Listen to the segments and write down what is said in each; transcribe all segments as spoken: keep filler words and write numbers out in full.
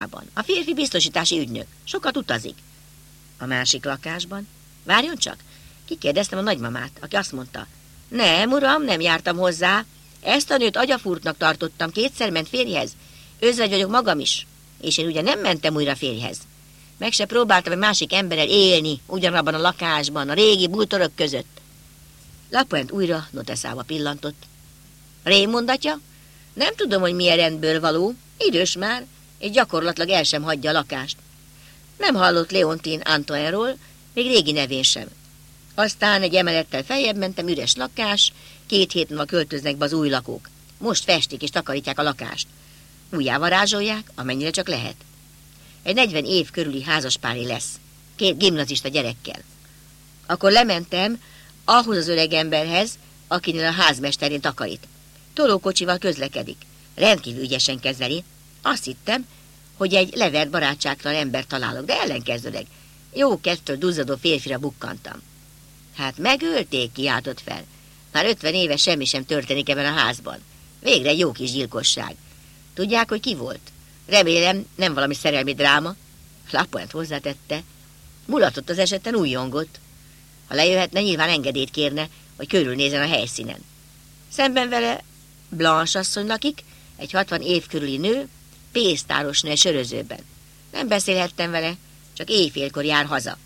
lakásában. A férfi biztosítási ügynök. Sokat utazik. A másik lakásban? Várjon csak. Kikérdeztem a nagymamát, aki azt mondta. Nem, uram, nem jártam hozzá. Ezt a nőt agyafúrtnak tartottam, kétszer ment férjhez. Özvegy vagyok magam is. És én ugye nem mentem újra férjhez. Meg se próbáltam egy másik emberrel élni, ugyanabban a lakásban, a régi bútorok között. Lapointe újra Noteszába pillantott. Rémondatja? Nem tudom, hogy milyen rendből való. Idős már, és gyakorlatilag el sem hagyja a lakást. Nem hallott Leontine Antoine-ról, még régi nevén sem. Aztán egy emelettel feljebb mentem, üres lakás, két hét múlva költöznek be az új lakók. Most festik és takarítják a lakást. Újjá varázsolják, amennyire csak lehet. Egy negyven év körüli házaspáré lesz, két gimnazista gyerekkel. Akkor lementem ahhoz az öreg emberhez, akinél a házmesterén takarít. Tolókocsival közlekedik, rendkívül ügyesen kezeli. Azt hittem, hogy egy levert barátságtalan embert találok, de ellenkezőleg jó kedvtől duzzadó férfira bukkantam. Hát megölték, kiáltott fel. Már ötven éve semmi sem történik ebben a házban. Végre jó kis gyilkosság. Tudják, hogy ki volt? Remélem, nem valami szerelmi dráma. Lapointe hozzátette. Mulatott az eseten, újjongott. Ha lejöhetne, nyilván engedélyt kérne, hogy körülnézen a helyszínen. Szemben vele Blanche asszony lakik, egy hatvan év körüli nő, pénztáros nő sörözőben. Nem beszélhettem vele, csak éjfélkor jár haza.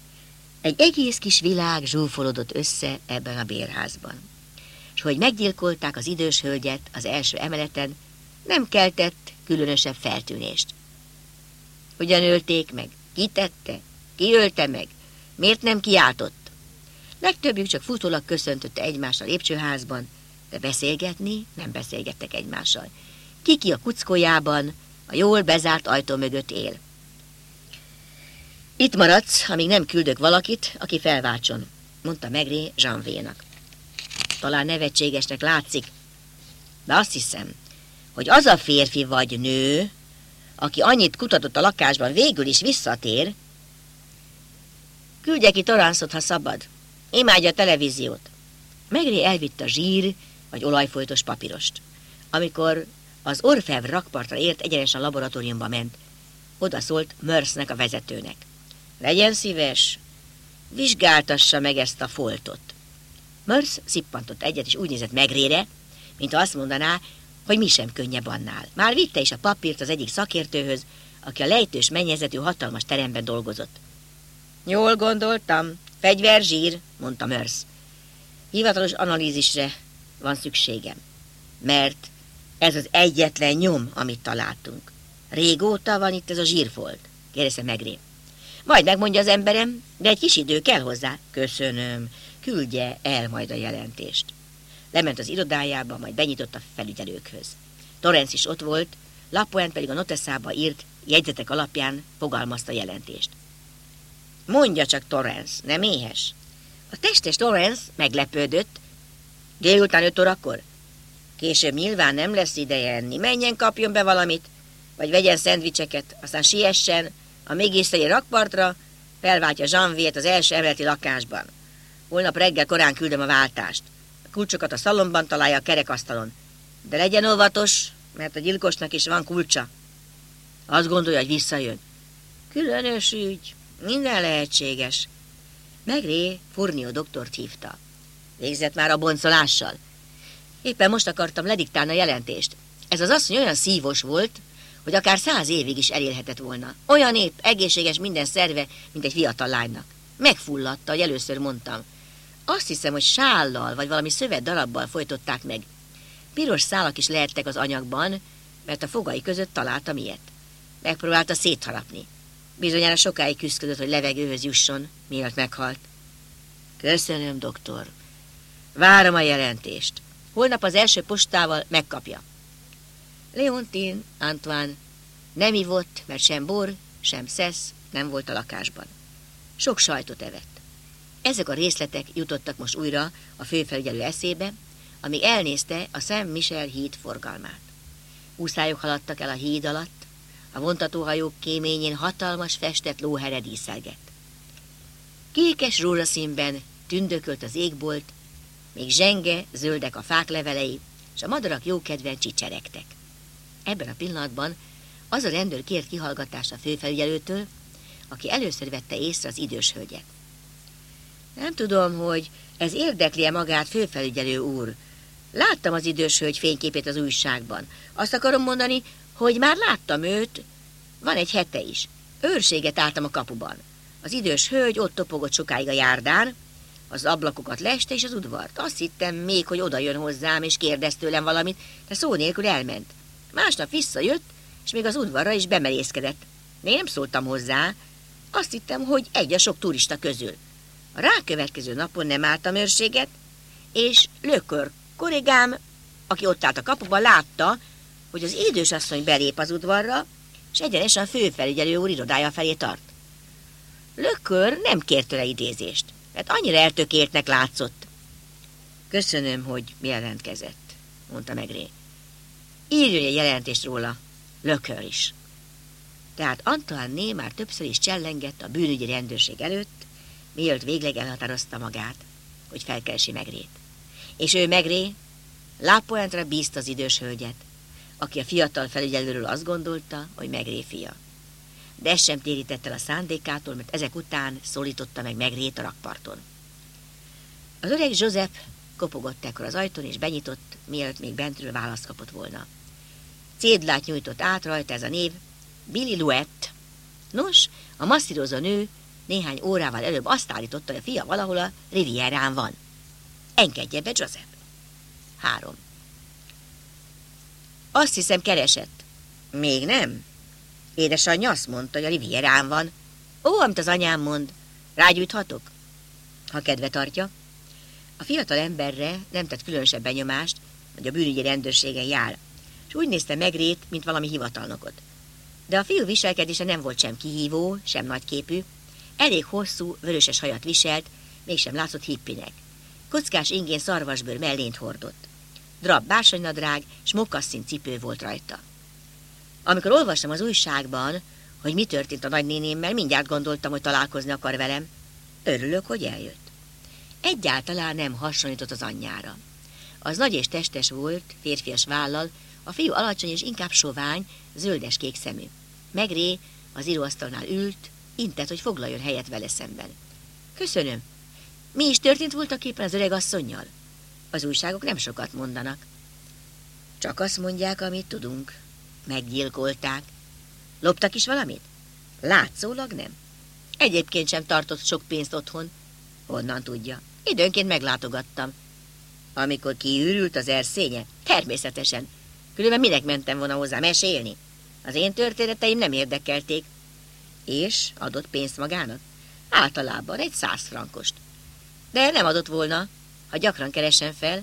Egy egész kis világ zsúfolódott össze ebben a bérházban. És hogy meggyilkolták az idős hölgyet az első emeleten, nem keltett különösebb feltűnést. Hogyan ölték meg? Ki tette? Ki ölte meg? Miért nem kiáltott? Legtöbbjük csak futólag köszöntötte egymást a lépcsőházban, de beszélgetni nem beszélgettek egymással. Kiki a kuckójában, a jól bezárt ajtó mögött él. Itt maradsz, amíg nem küldök valakit, aki felváltson, mondta Maigret Janvier-nak. Talán nevetségesnek látszik, de azt hiszem, hogy az a férfi vagy nő, aki annyit kutatott a lakásban, végül is visszatér. Küldje ki Torrancot, ha szabad. Imádja a televíziót. Maigret elvitte a zsír vagy olajfolytos papírost. Amikor az Orfèvre rakpartra ért, egyenesen a laboratóriumba ment. Oda szólt Merce-nek, a vezetőnek. Legyen szíves, vizsgáltassa meg ezt a foltot. Merce szippantott egyet, és úgy nézett Maigretre, mint azt mondaná, hogy mi sem könnyebb annál. Már vitte is a papírt az egyik szakértőhöz, aki a lejtős mennyezetű hatalmas teremben dolgozott. Jól gondoltam, fegyverzsír, mondta Merce. Hivatalos analízisre van szükségem, mert ez az egyetlen nyom, amit találtunk. Régóta van itt ez a zsírfolt, kérdezte Maigret. Majd megmondja az emberem, de egy kis idő kell hozzá. Köszönöm, küldje el majd a jelentést. Lement az irodájába, majd benyitott a felügyelőkhöz. Torrance is ott volt, Lapointe pedig a Noteszába írt jegyzetek alapján fogalmazta a jelentést. Mondja csak, Torrance, nem éhes? A testes Torrance meglepődött. Délután öt órakor? Később nyilván nem lesz ideje enni. Menjen, kapjon be valamit, vagy vegyen szendvicseket, aztán siessen a mégészei rakpartra, felváltja Janviert az első emeleti lakásban. Holnap reggel korán küldöm a váltást. A kulcsokat a szalomban találja a kerekasztalon. De legyen óvatos, mert a gyilkosnak is van kulcsa. Azt gondolja, hogy visszajön. Különös ügy, minden lehetséges. Maigret Fournier doktort hívta. Végzett már a boncolással. Éppen most akartam lediktálni a jelentést. Ez az asszony olyan szívos volt, hogy akár száz évig is elélhetett volna. Olyan épp, egészséges minden szerve, mint egy fiatal lánynak. Megfulladta, hogy először mondtam. Azt hiszem, hogy sállal vagy valami szövet darabbal folytották meg. Piros szálak is lehettek az anyagban, mert a fogai között találtam ilyet. Megpróbálta szétharapni. Bizonyára sokáig küszködött, hogy levegőhöz jusson, mielőtt meghalt. Köszönöm, doktor. Várom a jelentést. Holnap az első postával megkapja. Leontine Antoine nem ivott, mert sem bor, sem szesz nem volt a lakásban. Sok sajtot evett. Ezek a részletek jutottak most újra a főfelügyelő eszébe, amíg elnézte a Saint-Michel híd forgalmát. Úszályok haladtak el a híd alatt, a vontatóhajók kéményén hatalmas festett lóhere díszelgett. Kékes rózsaszínben tündökölt az égbolt, még zsenge, zöldek a fák levelei, és a madarak jókedven csicseregtek. Ebben a pillanatban Az a rendőr kért kihallgatást a főfelügyelőtől, aki először vette észre az idős hölgyet. Nem tudom, hogy ez érdekli-e magát, főfelügyelő úr. Láttam az idős hölgy fényképét az újságban. Azt akarom mondani, hogy már láttam őt, van egy hete is. Őrséget álltam a kapuban. Az idős hölgy ott topogott sokáig a járdán, az ablakokat leste és az udvart. Azt hittem még, hogy oda jön hozzám és kérdez tőlem valamit, de szó nélkül elment. Másnap visszajött, és még az udvarra is bemerészkedett. Én nem szóltam hozzá, azt hittem, hogy egy a sok turista közül. A rákövetkező napon nem álltam őrséget, és Lökör kollégám, aki ott állt a kapuban, látta, hogy az idősasszony belép az udvarra, és egyenesen a főfelügyelő úr irodája felé tart. Lökör nem kért tőle idézést, mert annyira eltökéltnek látszott. Köszönöm, hogy jelentkezett, mondta Maigret. Írjon egy jelentést róla, Lökör is. Tehát Antoine már többször is csellengett a bűnügyi rendőrség előtt, mielőtt végleg elhatározta magát, hogy felkeresi Maigret. És ő Maigret La Pointre bízta az idős hölgyet, aki a fiatal felügyelőről azt gondolta, hogy Maigret fia. De ez sem térített el a szándékától, mert ezek után szólította meg Maigret a rakparton. Az öreg Joseph kopogott ekkor az ajtón, és benyitott, mielőtt még bentről választ kapott volna. Cédulát nyújtott át, rajta ez a név, Billy Louet. Nos, a masszírozó nő néhány órával előbb azt állította, hogy a fia valahol a Rivierán van. Engedje be, Joseph. Három. Azt hiszem, keresett. Még nem? Édesanyja azt mondta, hogy a Rivierán van. Ó, amit az anyám mond. Rágyújthatok? Ha kedve tartja. A fiatal emberre nem tett különösebb benyomást, hogy a bűnügyi rendőrségen jár, és úgy nézte Maigret, mint valami hivatalnokot. De a fiú viselkedése nem volt sem kihívó, sem nagyképű, elég hosszú, vöröses hajat viselt, mégsem látszott hippinek. Kockás ingén szarvasbőr mellényt hordott. Drab bársonynadrág, s mokasszín cipő volt rajta. Amikor olvastam az újságban, hogy mi történt a nagynénémmel, mindjárt gondoltam, hogy találkozni akar velem. Örülök, hogy eljött. Egyáltalán nem hasonlított az anyjára. Az nagy és testes volt, férfias vállal, a fiú alacsony és inkább sovány, zöldes-kék szemű. Maigret az íróasztalnál ült, intett, hogy foglaljon helyet vele szemben. Köszönöm. Mi is történt voltak éppen az öreg asszonnyal? Az újságok nem sokat mondanak. Csak azt mondják, amit tudunk. Meggyilkolták. Loptak is valamit? Látszólag nem. Egyébként sem tartott sok pénzt otthon. Honnan tudja? Időnként meglátogattam. Amikor kiürült az erszénye? Természetesen. Különben minek mentem volna hozzá mesélni? Az én történeteim nem érdekelték. És adott pénzt magának? Általában egy száz frankost. De nem adott volna, ha gyakran keresem fel.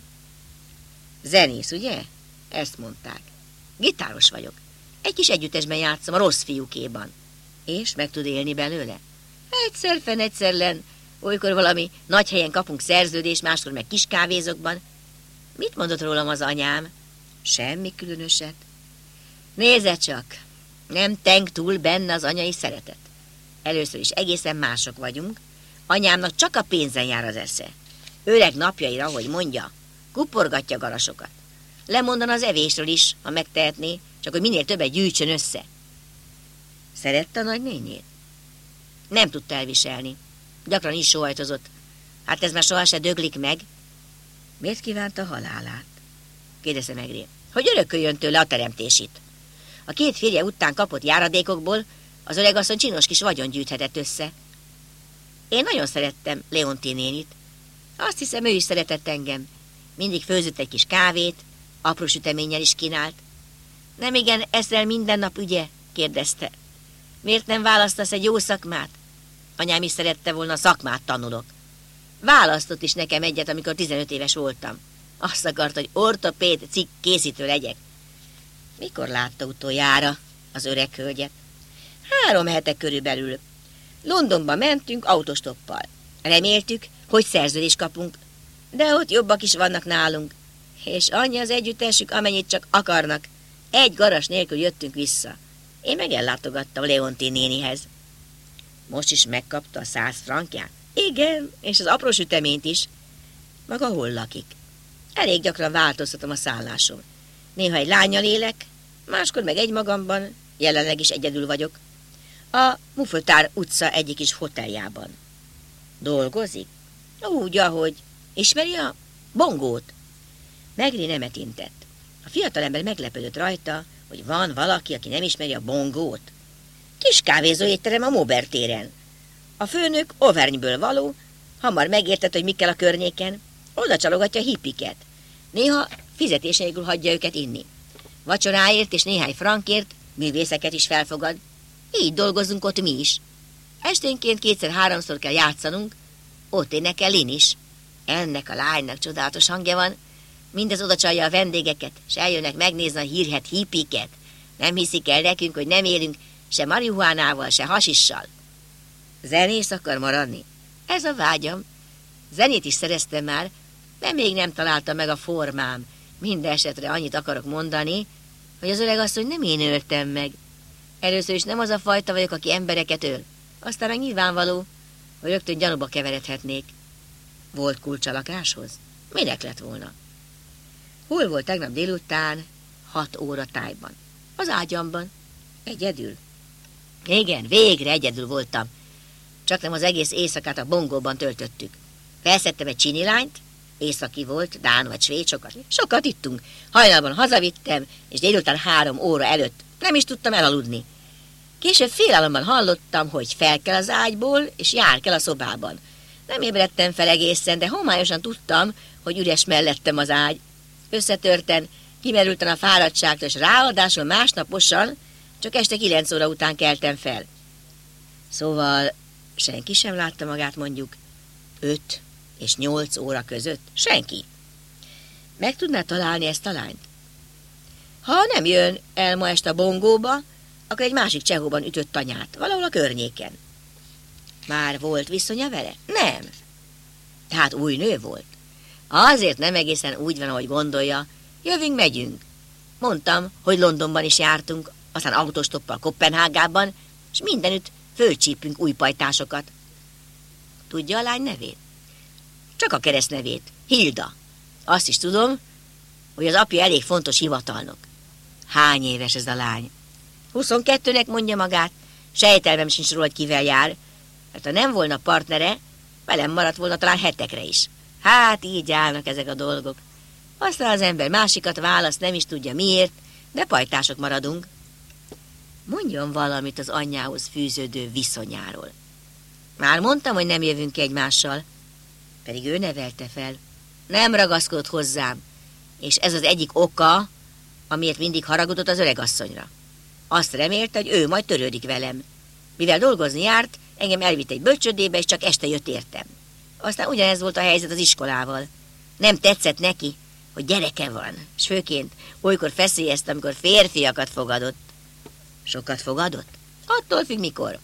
Zenész, ugye? Ezt mondták. Gitáros vagyok. Egy kis együttesben játszom a Rossz fiúkéban. És meg tud élni belőle? Egyszer fenn, egyszer len. Olykor valami nagy helyen kapunk szerződést, máskor meg kis kávézokban. Mit mondott rólam az anyám? Semmi különöset. Nézze csak, nem teng túl benne az anyai szeretet. Először is egészen mások vagyunk. Anyámnak csak a pénzen jár az esze. Öreg napjaira, hogy mondja, kuporgatja garasokat. Lemondan az evésről is, ha megtehetné, csak hogy minél többet gyűjtsön össze. Szerette a nagynényét? Nem tudta elviselni. Gyakran is sóhajtozott. Hát ez már soha se döglik meg. Miért kívánta a halálát? Kérdezte Maigret. Hogy örököljön tőle a teremtését. A két férje után kapott járadékokból az öregasszony csinos kis vagyon gyűjthetett össze. Én nagyon szerettem Leontine nénit. Azt hiszem, ő is szeretett engem. Mindig főzött egy kis kávét, apró süteménnyel is kínált. Nem igen, eszel minden nap, ugye? Kérdezte. Miért nem választasz egy jó szakmát? Anyám is szerette volna, a szakmát tanulok. Választott is nekem egyet, amikor tizenöt éves voltam. Azt akart, hogy ortopéd cikk készítő legyek. Mikor látta utoljára az öreg hölgyet? Három hete körülbelül. Londonba mentünk autostoppal. Reméltük, hogy szerződést kapunk, de ott jobbak is vannak nálunk. És annyi az együttesük, amennyit csak akarnak. Egy garas nélkül jöttünk vissza. Én meg ellátogattam Leontine nénihez. Most is megkapta a száz frankját? Igen, és az apró süteményt is. Maga hol lakik? Elég gyakran változtatom a szállásom. Néha egy lánnyal élek, máskor meg egy magamban, jelenleg is egyedül vagyok. A Muffeltár utca egyik is hoteljában. Dolgozik? Úgy, ahogy. Ismeri a bongót? Megri nemet intett. A fiatalember meglepődött rajta, hogy van valaki, aki nem ismeri a bongót. Kis kávézó étterem a Maubert téren. A főnök Auvergneből való, hamar megértett, hogy mi kell a környéken. Oda csalogatja a hippiket. Néha fizetés nélkül hagyja őket inni. Vacsoráért és néhány frankért művészeket is felfogad. Így dolgozunk ott mi is. Esténként kétszer-háromszor kell játszanunk, ott énekel Lin is. Ennek a lánynak csodálatos hangja van. Mindez oda csalja a vendégeket, s eljönnek megnézni a hírhedt hippiket. Nem hiszik el nekünk, hogy nem élünk se marihuánával, se hasissal. Zenész akar maradni? Ez a vágyam. Zenét is szereztem már, de még nem találtam meg a formám. Minden esetre annyit akarok mondani, hogy az öregasszony nem én öltem meg. Először is nem az a fajta vagyok, aki embereket öl. Aztán meg nyilvánvaló, hogy rögtön gyanúba keveredhetnék. Volt kulcs a lakáshoz? Minek lett volna? Hol volt tegnap délután? Hat óra tájban. Az ágyamban. Egyedül? Igen, végre egyedül voltam. Csak nem az egész éjszakát a bongóban töltöttük. Felszedtem egy csinilányt, északi volt, dán vagy svéd, sokat, sokat ittunk. Hajnalban hazavittem, és délután három óra előtt nem is tudtam elaludni. Később félálomban hallottam, hogy fel kell az ágyból, és jár kell a szobában. Nem ébredtem fel egészen, de homályosan tudtam, hogy üres mellettem az ágy. Összetörten, kimerülten a fáradtságtól, és ráadásul másnaposan, csak este kilenc óra után keltem fel. Szóval senki sem látta magát mondjuk öt és nyolc óra között? Senki. Meg tudná találni ezt a lányt? Ha nem jön el ma este a bongóba, akkor egy másik csehóban ütött tanyát, valahol a környéken. Már volt viszonya vele? Nem. Tehát új nő volt. Azért nem egészen úgy van, ahogy gondolja. Jövünk, megyünk. Mondtam, hogy Londonban is jártunk, aztán autostoppal Koppenhágában, és mindenütt fölcsípünk új pajtásokat. Tudja a lány nevét? Csak a keresztnevét. Hilda. Azt is tudom, hogy az apja elég fontos hivatalnok. Hány éves ez a lány? huszonkettőnek mondja magát. Sejtelmem sincs róla, hogy kivel jár. Mert ha nem volna partnere, velem maradt volna talán hetekre is. Hát így állnak ezek a dolgok. Aztán az ember másikat választ, nem is tudja miért, de pajtások maradunk. Mondjon valamit az anyjához fűződő viszonyáról. Már mondtam, hogy nem jövünk ki egymással, pedig ő nevelte fel. Nem ragaszkodott hozzám, és ez az egyik oka, amiért mindig haragudott az öregasszonyra. Azt remélte, hogy ő majd törődik velem. Mivel dolgozni járt, engem elvitt egy bölcsődébe, és csak este jött értem. Aztán ugyanez volt a helyzet az iskolával. Nem tetszett neki, hogy gyereke van, és főként olykor feszélyezte, amikor férfiakat fogadott. Sokat fogadott? Attól függ mikor.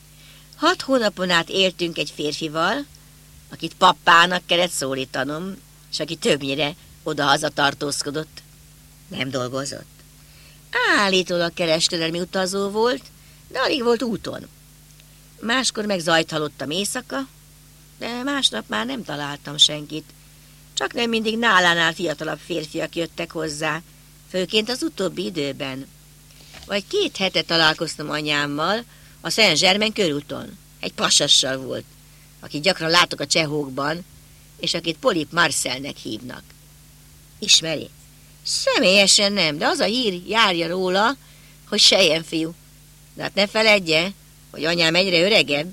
Hat hónapon át éltünk egy férfival, akit pappának kellett szólítanom, és aki többnyire oda-haza tartózkodott. Nem dolgozott. Állítólag kereskedelmi utazó volt, de alig volt úton. Máskor meg zajt hallottam éjszaka, de másnap már nem találtam senkit. Csak nem mindig nálánál fiatalabb férfiak jöttek hozzá, főként az utóbbi időben. Vagy két hete találkoztam anyámmal a Saint-Germain körúton. Egy pasassal volt, akit gyakran látok a csehókban, és akit Polip Marcelnek hívnak. Ismeri? Személyesen nem, de az a hír járja róla, hogy selyemfiú. De hát ne feledje, hogy anyám egyre öregebb.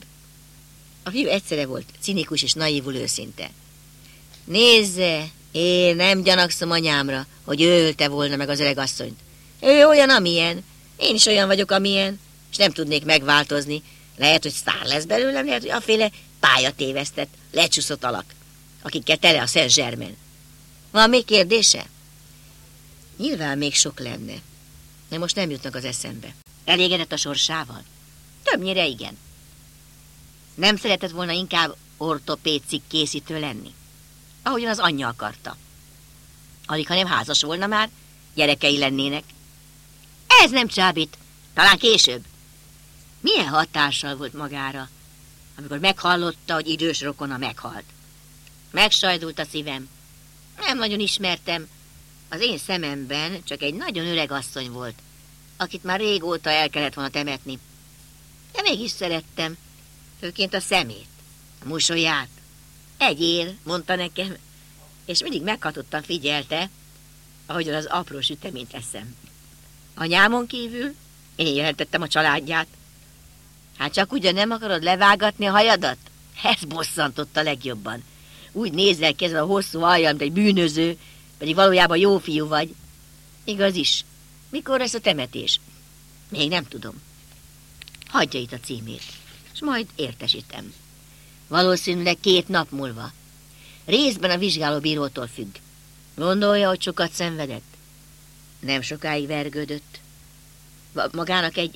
A fiú egyszerre volt cinikus és naívul őszinte. Nézze, én nem gyanakszom anyámra, hogy ő ölte volna meg az öregasszonyt. Ő olyan, amilyen. Én is olyan vagyok, amilyen, és nem tudnék megváltozni. Lehet, hogy sztár lesz belőlem, lehet, hogy aféle pályatévesztett, lecsúszott alak, akikkel tele a Saint-Germain. Van még kérdése? Nyilván még sok lenne, de most nem jutnak az eszembe. Elégedett a sorsával? Többnyire igen. Nem szeretett volna inkább ortopédcikk készítő lenni, ahogyan az anyja akarta. Alig, ha nem házas volna már, gyerekei lennének. Ez nem csábít, talán később. Milyen hatással volt magára, amikor meghallotta, hogy idős rokona meghalt? Megsajdult a szívem. Nem nagyon ismertem. Az én szememben csak egy nagyon öreg asszony volt, akit már régóta el kellett volna temetni. De mégis szerettem, főként a szemét, a mosolyát. Egyél, mondta nekem, és mindig meghatottan figyelte, ahogyan az apró süteményt eszem. Anyámon kívül én jelentettem a családját. Hát csak ugyan nem akarod levágatni a hajadat? Ez bosszantotta legjobban. Úgy nézel ki ezzel a hosszú alljal, mint egy bűnöző, pedig valójában jó fiú vagy. Igaz is. Mikor lesz a temetés? Még nem tudom. Hagyja itt a címét, és majd értesítem. Valószínűleg két nap múlva. Részben a vizsgálóbírótól függ. Gondolja, hogy sokat szenvedett? Nem sokáig vergődött. Magának egy